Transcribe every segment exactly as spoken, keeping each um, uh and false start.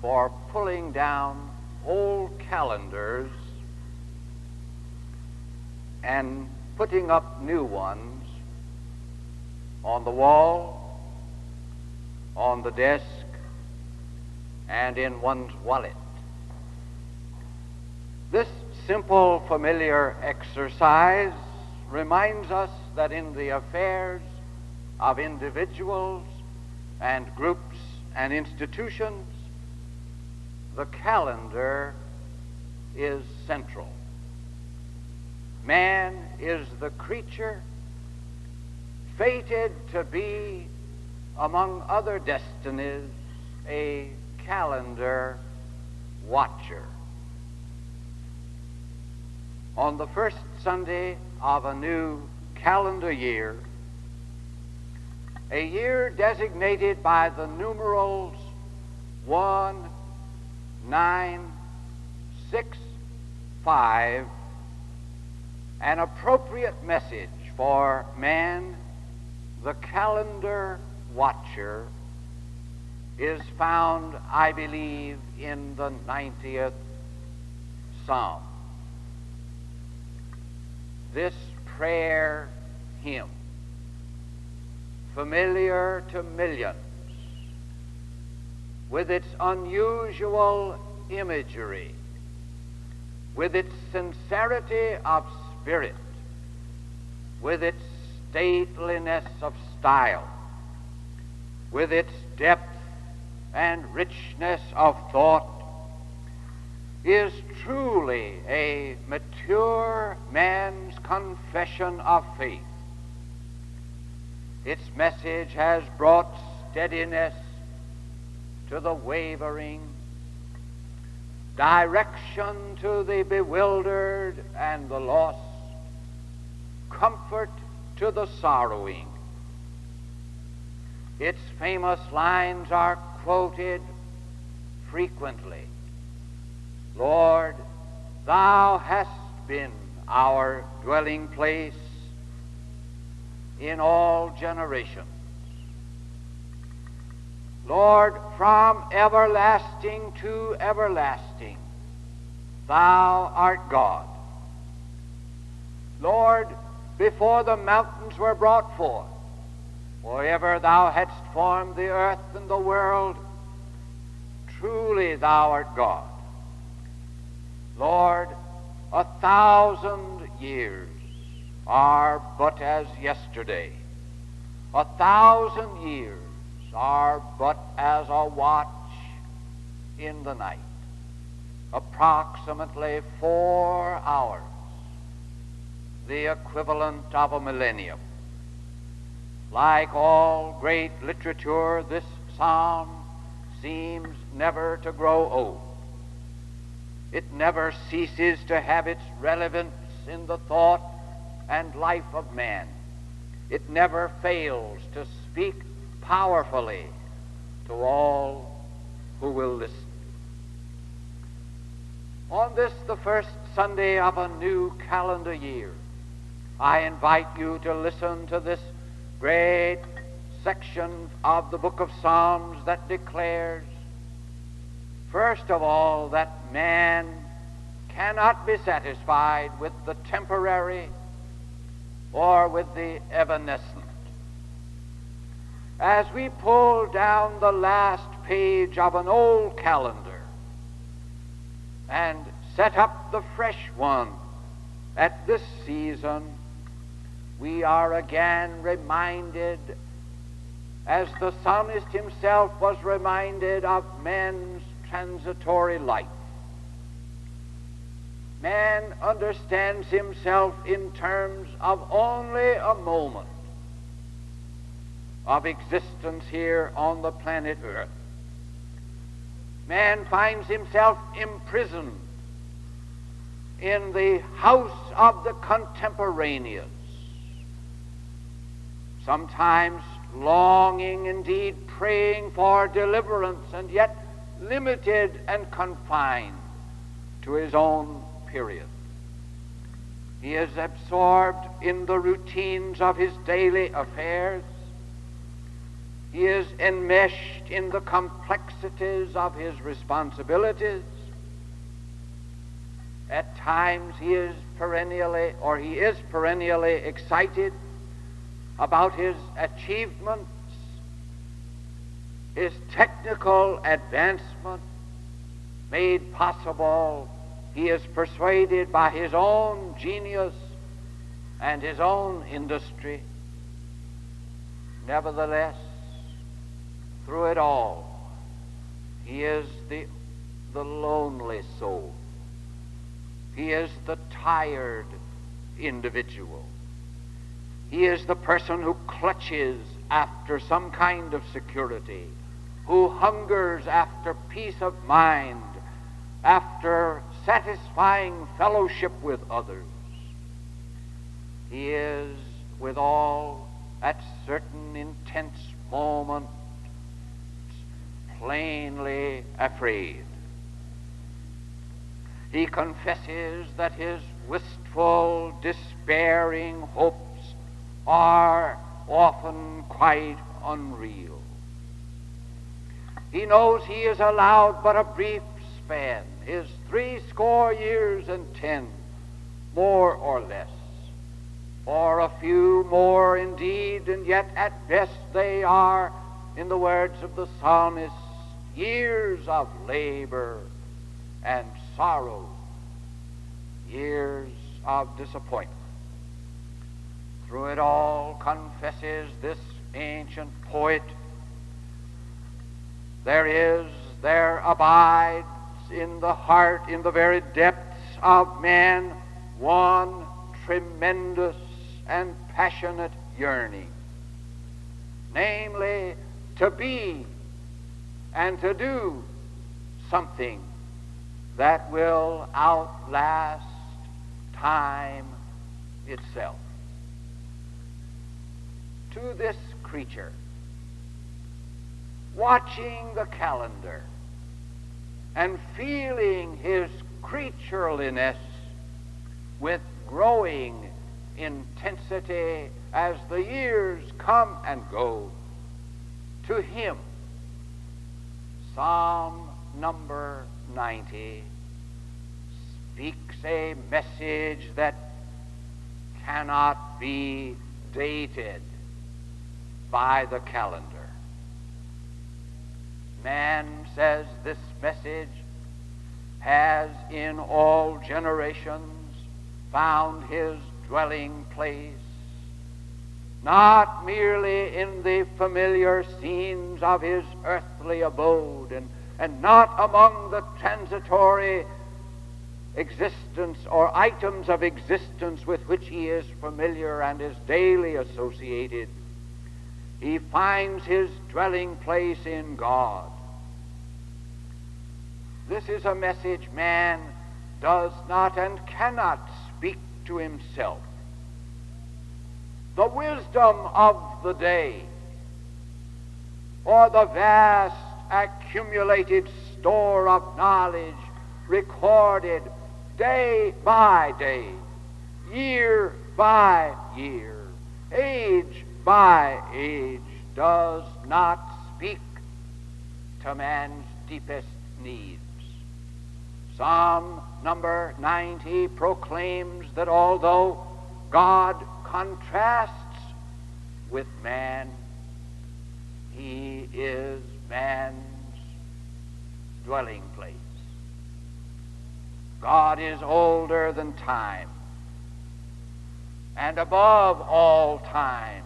for pulling down old calendars and putting up new ones on the wall, on the desk, and in one's wallet. This simple, familiar exercise reminds us that in the affairs of individuals and groups and institutions, the calendar is central. Man is the creature fated to be, among other destinies, a calendar watcher. On the first Sunday of a new calendar year, a year designated by the numerals one, nine, six, five, an appropriate message for man, the calendar watcher, is found, I believe, in the ninetieth Psalm. This prayer hymn, familiar to millions, with its unusual imagery, with its sincerity of spirit, with its stateliness of style, with its depth and richness of thought, is truly a mature man's confession of faith. Its message has brought steadiness to the wavering, direction to the bewildered and the lost, comfort to the sorrowing. Its famous lines are quoted frequently. Lord, thou hast been our dwelling place in all generations. Lord, from everlasting to everlasting, thou art God. Lord, before the mountains were brought forth, or ever thou hadst formed the earth and the world, truly thou art God. Lord, a thousand years are but as yesterday. A thousand years are but as a watch in the night. Approximately four hours, the equivalent of a millennium. Like all great literature, this psalm seems never to grow old. It never ceases to have its relevance in the thought and life of man. It never fails to speak powerfully to all who will listen. On this, the first Sunday of a new calendar year, I invite you to listen to this great section of the book of Psalms that declares, first of all, that man cannot be satisfied with the temporary or with the evanescent. As we pull down the last page of an old calendar and set up the fresh one at this season, we are again reminded, as the psalmist himself was reminded, of man's transitory life. Man understands himself in terms of only a moment of existence here on the planet Earth. Man finds himself imprisoned in the house of the contemporaneous, sometimes longing, indeed praying for deliverance, and yet limited and confined to his own period. He is absorbed in the routines of his daily affairs. He is enmeshed in the complexities of his responsibilities. At times he is perennially, or he is perennially excited about his achievements, his technical advancement made possible, he is persuaded, by his own genius and his own industry. Nevertheless, through it all, he is the, the lonely soul. He is the tired individual. He is the person who clutches after some kind of security, who hungers after peace of mind, after satisfying fellowship with others. He is, withal, at certain intense moments, plainly afraid. He confesses that his wistful, despairing hopes are often quite unreal. He knows he is allowed but a brief span, his three score years and ten, more or less, or a few more indeed, and yet at best they are, in the words of the psalmist, years of labor and sorrow, years of disappointment. Through it all, confesses this ancient poet, there is, there abides in the heart, in the very depths of man, one tremendous and passionate yearning, namely, to be and to do something that will outlast time itself. To this creature, watching the calendar and feeling his creatureliness with growing intensity as the years come and go, to him, Psalm number ninety speaks a message that cannot be dated by the calendar. Man, says this message, has in all generations found his dwelling place, not merely in the familiar scenes of his earthly abode, and, and not among the transitory existence or items of existence with which he is familiar and is daily associated. He finds his dwelling place in God. This is a message man does not and cannot speak to himself. The wisdom of the day, or the vast accumulated store of knowledge recorded day by day, year by year, age by age, does not speak to man's deepest needs. Psalm number ninety proclaims that although God contrasts with man, he is man's dwelling place. God is older than time, and above all time,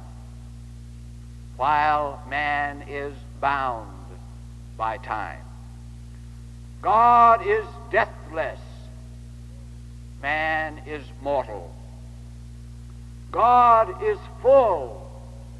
while man is bound by time. God is deathless, man is mortal. God is full,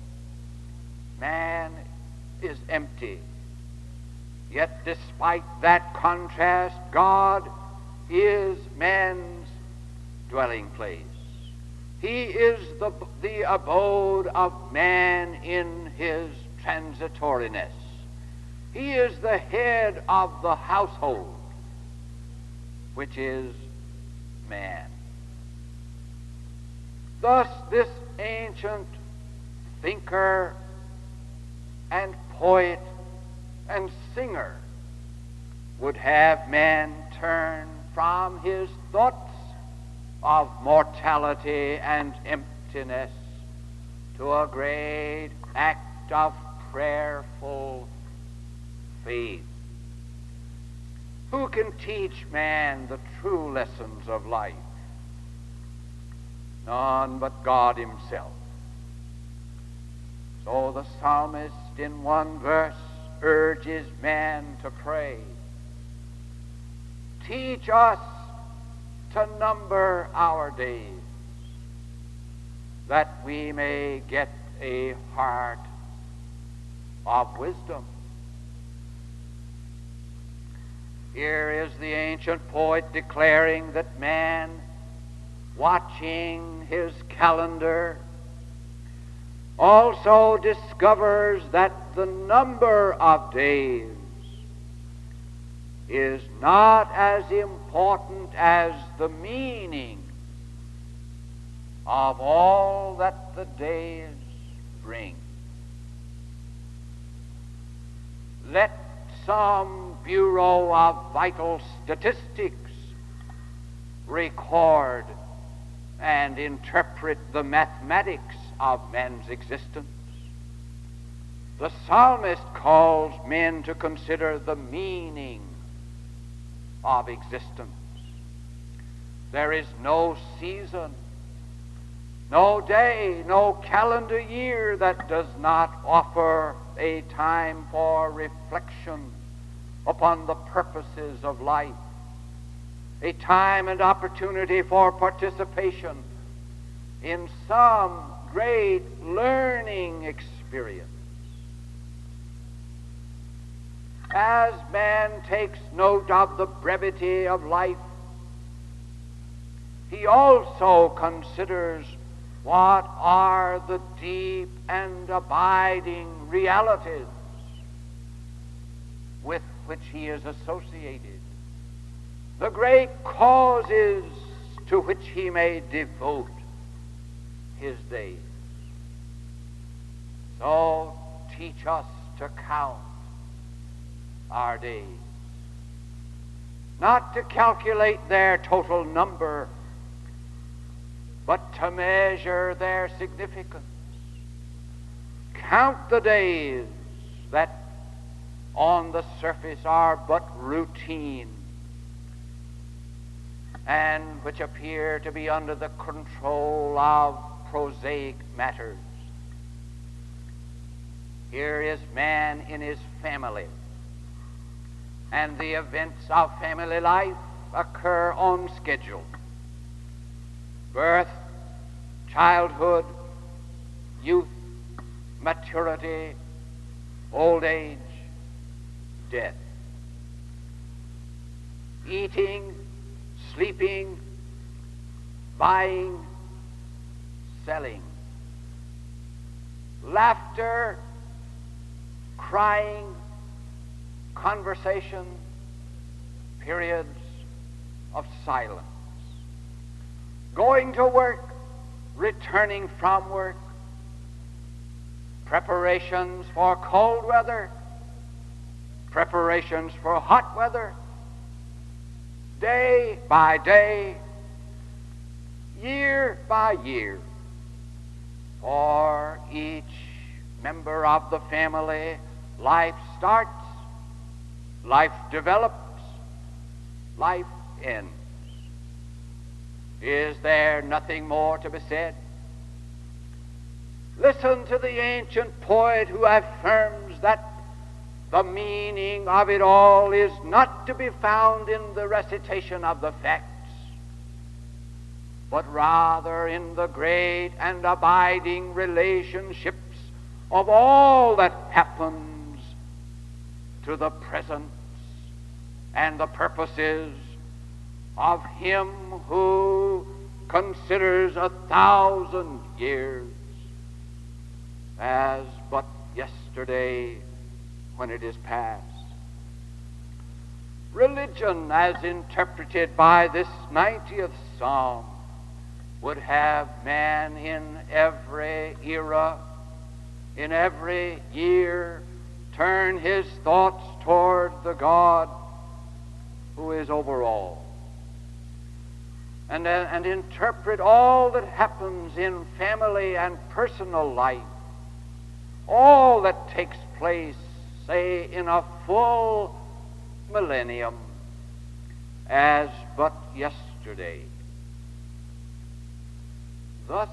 man is empty. Yet despite that contrast, God is man's dwelling place. He is the, the abode of man in his transitoriness. He is the head of the household, which is man. Thus, this ancient thinker and poet and singer would have man turn from his thoughts of mortality and emptiness to a great act of prayerful faith. Who can teach man the true lessons of life? None but God himself. So the psalmist in one verse urges man to pray. Teach us to number our days, that we may get a heart of wisdom. Here is the ancient poet declaring that man, watching his calendar, also discovers that the number of days is not as important as the meaning of all that the days bring. Let some Bureau of Vital Statistics record and interpret the mathematics of man's existence. The psalmist calls men to consider the meaning of existence. There is no season, no day, no calendar year that does not offer a time for reflection upon the purposes of life, a time and opportunity for participation in some great learning experience. As man takes note of the brevity of life, he also considers what are the deep and abiding realities with which he is associated, the great causes to which he may devote his days. So teach us to count our days, not to calculate their total number, but to measure their significance. Count the days that on the surface are but routine and which appear to be under the control of prosaic matters. Here is man in his family, and the events of family life occur on schedule. Birth, childhood, youth, maturity, old age, death. Eating, sleeping, buying, selling. Laughter, crying, conversation, periods of silence. Going to work, returning from work, preparations for cold weather, preparations for hot weather, day by day, year by year. For each member of the family, life starts, life develops, life ends. Is there nothing more to be said? Listen to the ancient poet who affirms that the meaning of it all is not to be found in the recitation of the facts, but rather in the great and abiding relationships of all that happens to the presence and the purposes of him who considers a thousand years as but yesterday when it is past. Religion, as interpreted by this ninetieth Psalm, would have man in every era, in every year, turn his thoughts toward the God who is over all, and, uh, and interpret all that happens in family and personal life, all that takes place, say, in a full millennium, as but yesterday. Thus,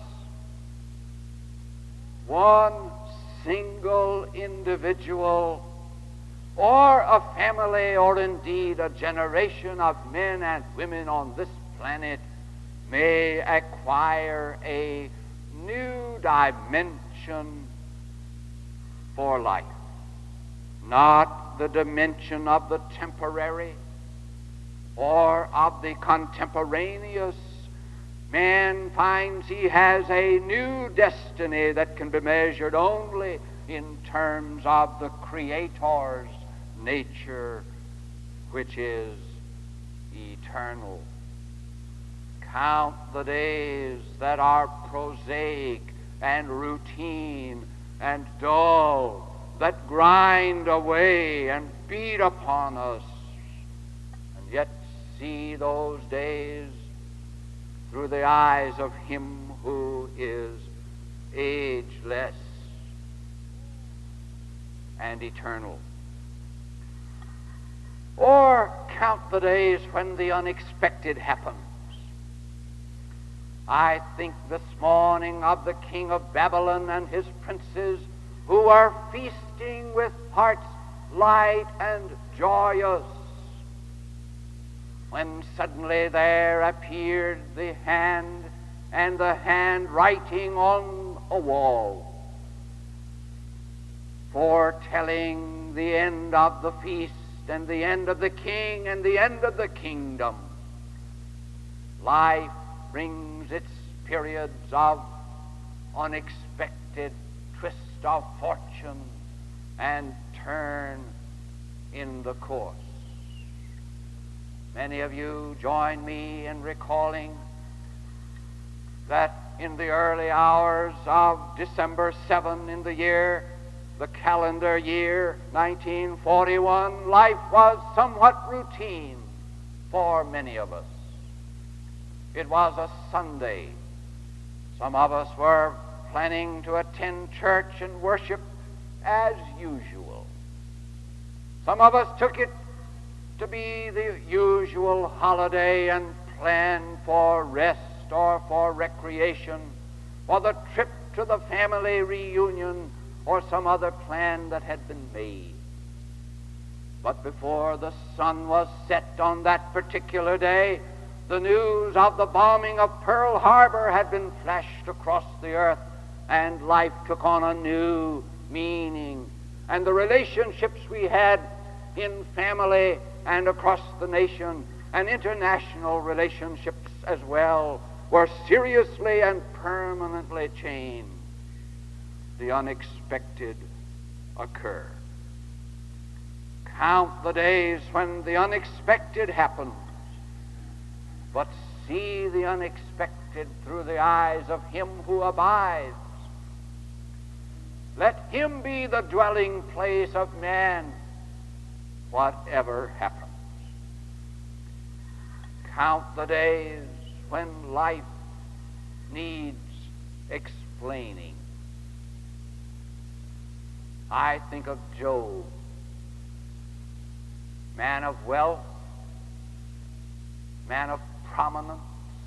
one single individual or a family or indeed a generation of men and women on this planet may acquire a new dimension for life. Not the dimension of the temporary or of the contemporaneous. Man finds he has a new destiny that can be measured only in terms of the Creator's nature, which is eternal. Count the days that are prosaic and routine and dull, that grind away and beat upon us, and yet see those days through the eyes of him who is ageless and eternal. Or count the days when the unexpected happens. I think this morning of the king of Babylon and his princes who are feasting with hearts light and joyous, when suddenly there appeared the hand and the hand writing on a wall, foretelling the end of the feast and the end of the king and the end of the kingdom. Life brings its periods of unexpected twist of fortune and turn in the course. Many of you join me in recalling that in the early hours of December seventh in the year, the calendar year nineteen forty-one, life was somewhat routine for many of us. It was a Sunday. Some of us were planning to attend church and worship as usual. Some of us took it to be the usual holiday and planned for rest or for recreation, or the trip to the family reunion, or some other plan that had been made. But before the sun was set on that particular day, the news of the bombing of Pearl Harbor had been flashed across the earth, and life took on a new meaning. And the relationships we had in family and across the nation, and international relationships as well, were seriously and permanently changed. The unexpected occur. Count the days when the unexpected happens, but see the unexpected through the eyes of him who abides. Let him be the dwelling place of man, whatever happens. Count the days when life needs explaining. I think of Job, man of wealth, man of prominence,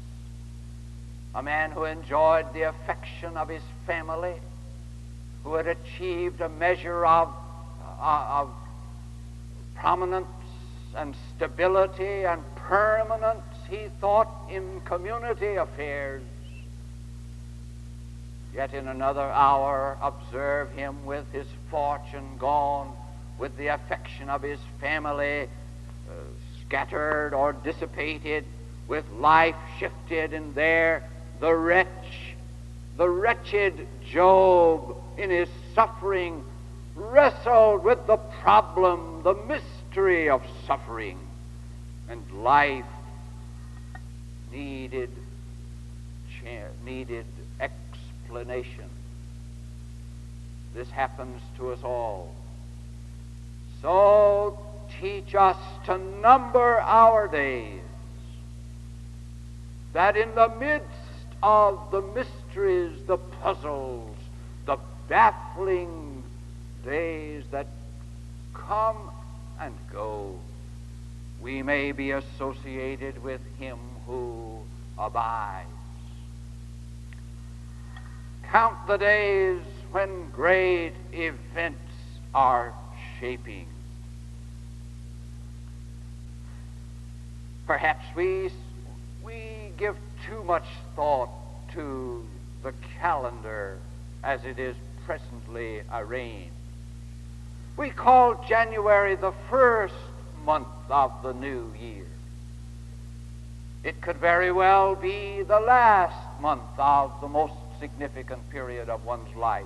a man who enjoyed the affection of his family, who had achieved a measure of, uh, of prominence and stability and permanence, he thought, in community affairs. Yet in another hour observe him with his fortune gone, with the affection of his family uh, scattered or dissipated, with life shifted, and there the wretch, the wretched Job in his suffering wrestled with the problem, the mystery of suffering, and life needed needed explanation. This happens to us all. So teach us to number our days, that in the midst of the mysteries, the puzzles, the baffling days that come and go, we may be associated with him who abides. Count the days when great events are shaping. Perhaps we, we give too much thought to the calendar as it is presently arranged. We call January the first month of the new year. It could very well be the last month of the most significant period of one's life.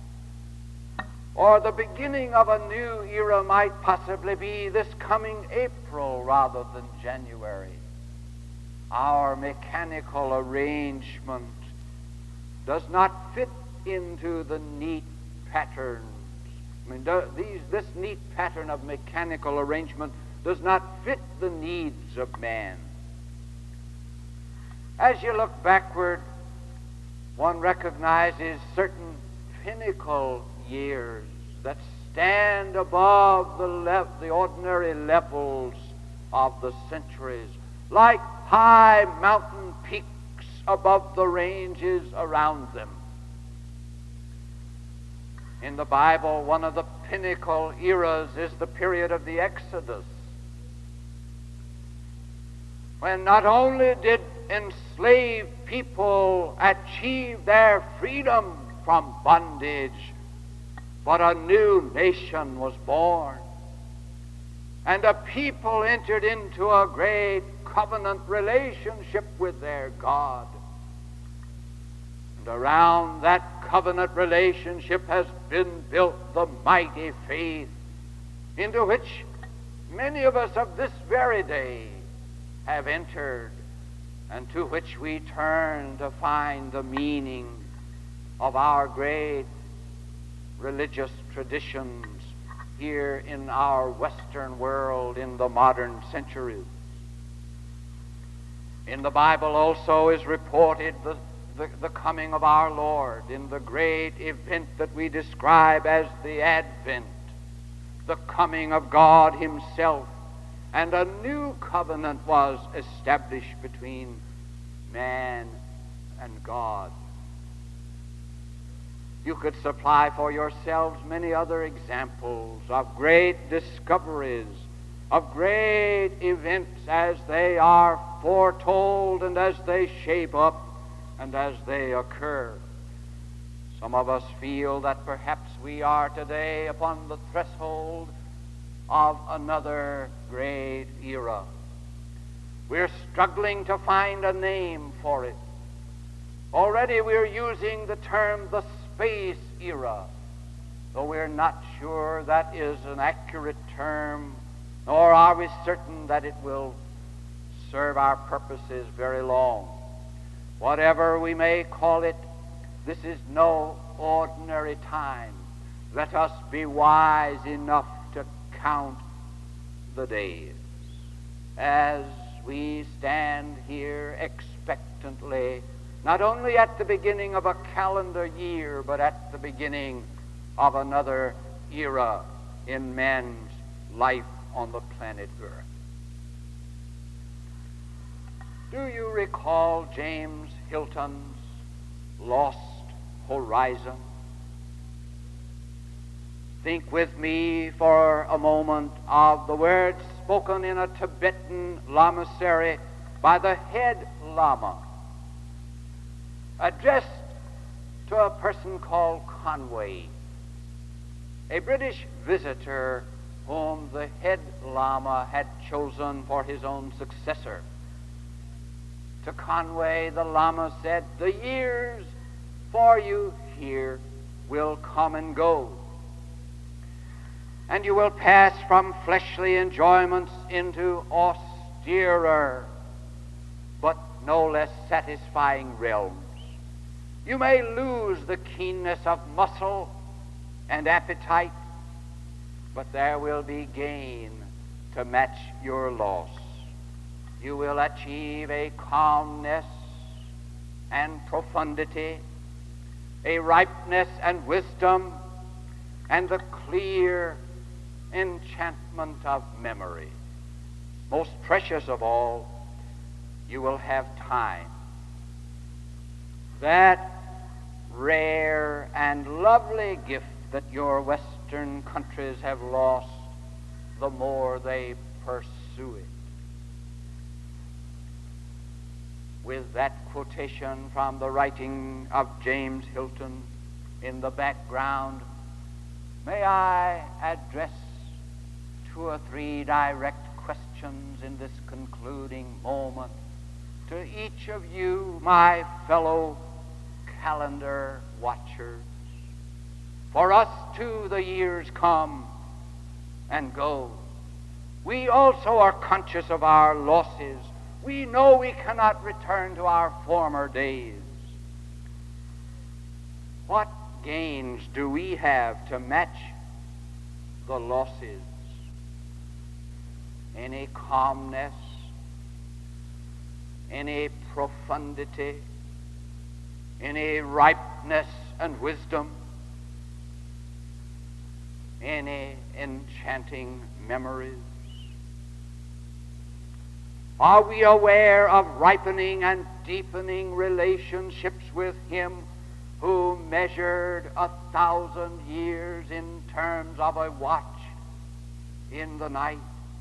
Or the beginning of a new era might possibly be this coming April rather than January. Our mechanical arrangement does not fit into the neat patterns. I mean, do, these, this neat pattern of mechanical arrangement does not fit the needs of man. As you look backward, one recognizes certain pinnacle years that stand above the, le- the ordinary levels of the centuries, like high mountain peaks above the ranges around them. In the Bible, one of the pinnacle eras is the period of the Exodus, when not only did enslaved people achieve their freedom from bondage, but a new nation was born, and a people entered into a great covenant relationship with their God. And around that covenant relationship has been built the mighty faith into which many of us of this very day have entered, and to which we turn to find the meaning of our great religious traditions here in our Western world in the modern centuries. In the Bible also is reported the, the, the coming of our Lord in the great event that we describe as the Advent, the coming of God himself, and a new covenant was established between man and God. You could supply for yourselves many other examples of great discoveries, of great events as they are foretold and as they shape up and as they occur. Some of us feel that perhaps we are today upon the threshold of another great era. We're struggling to find a name for it. Already we're using the term the space era, though we're not sure that is an accurate term, nor are we certain that it will serve our purposes very long. Whatever we may call it, this is no ordinary time. Let us be wise enough to count the days as we stand here expectantly, not only at the beginning of a calendar year, but at the beginning of another era in man's life on the planet Earth. Do you recall James Hilton's Lost Horizon? Think with me for a moment of the words spoken in a Tibetan lamasery by the head lama, addressed to a person called Conway, a British visitor whom the head lama had chosen for his own successor. To Conway, the lama said, "The years for you here will come and go, and you will pass from fleshly enjoyments into austerer, but no less satisfying realms. You may lose the keenness of muscle and appetite, but there will be gain to match your loss. You will achieve a calmness and profundity, a ripeness and wisdom, and the clear enchantment of memory. Most precious of all, you will have time. That rare and lovely gift that your Western countries have lost, the more they pursue it. With that quotation from the writing of James Hilton in the background, may I address two or three direct questions in this concluding moment to each of you, my fellow calendar watchers. For us too the years come and go. We also are conscious of our losses. We know we cannot return to our former days. What gains do we have to match the losses? Any calmness, any profundity, any ripeness and wisdom, any enchanting memories? Are we aware of ripening and deepening relationships with Him who measured a thousand years in terms of a watch in the night?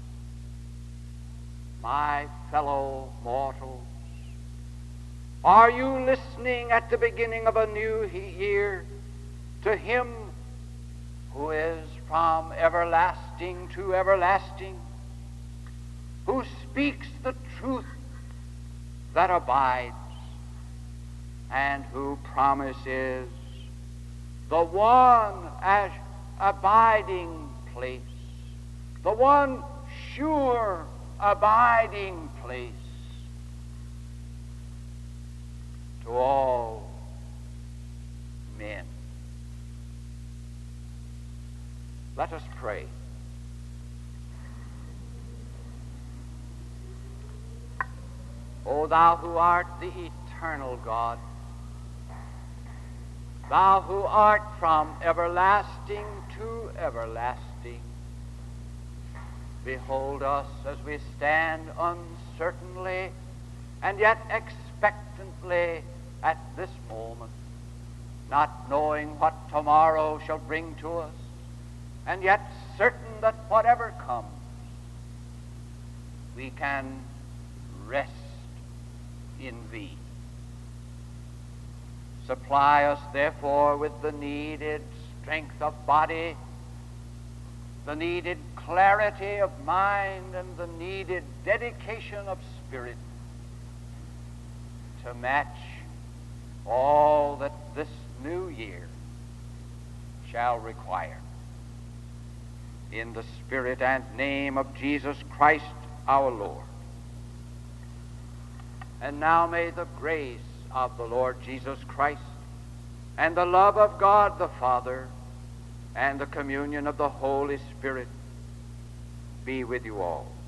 My fellow mortals, are you listening at the beginning of a new year to Him who is from everlasting to everlasting, who speaks the truth that abides, and who promises the one as abiding place, the one sure abiding place to all men? Let us pray. O thou who art the eternal God, thou who art from everlasting to everlasting, behold us as we stand uncertainly and yet expectantly at this moment, not knowing what tomorrow shall bring to us, and yet certain that whatever comes, we can rest in Thee. Supply us, therefore, with the needed strength of body, the needed clarity of mind, and the needed dedication of spirit to match all that this new year shall require. In the Spirit and name of Jesus Christ our Lord. And now may the grace of the Lord Jesus Christ and the love of God the Father and the communion of the Holy Spirit be with you all.